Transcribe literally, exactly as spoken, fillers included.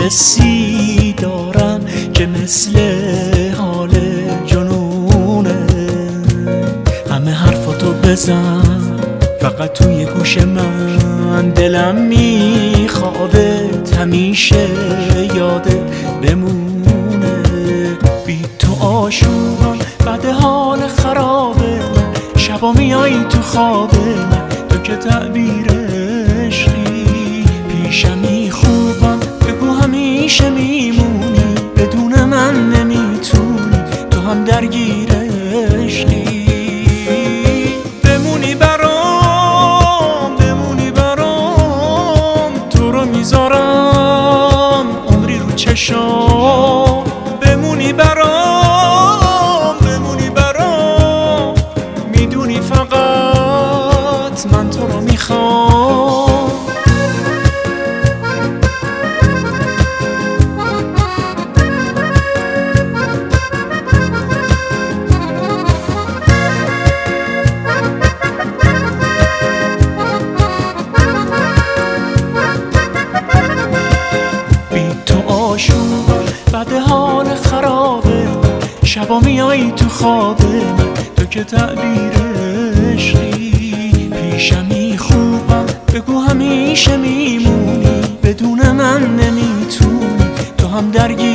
حسی دارم که مثل حال جنونه. همه حرفاتو بزن فقط توی گوش من، دلم میخوابه همیشه یادت بمونه. بی تو آشوبم بعد حال خرابه، شبا میایی تو خواب من، تو که تعبیر عشقی. پیشمی خوبم بگو همیشه میمونی، بدون من نمیتونی، تو هم درگیر عشقی. بمونی برام بمونی برام، تو رو میذارم عمری رو چشام. بمونی برام بمونی برام، میدونی فقط من تو رو میخوام. بعد حال خرابه، شبا میایی تو خوابه من، تو که تعبیر عشقی. پیشمی خوبم بگو همیشه میمونی، بدون من نمیتونی، تو هم درگیر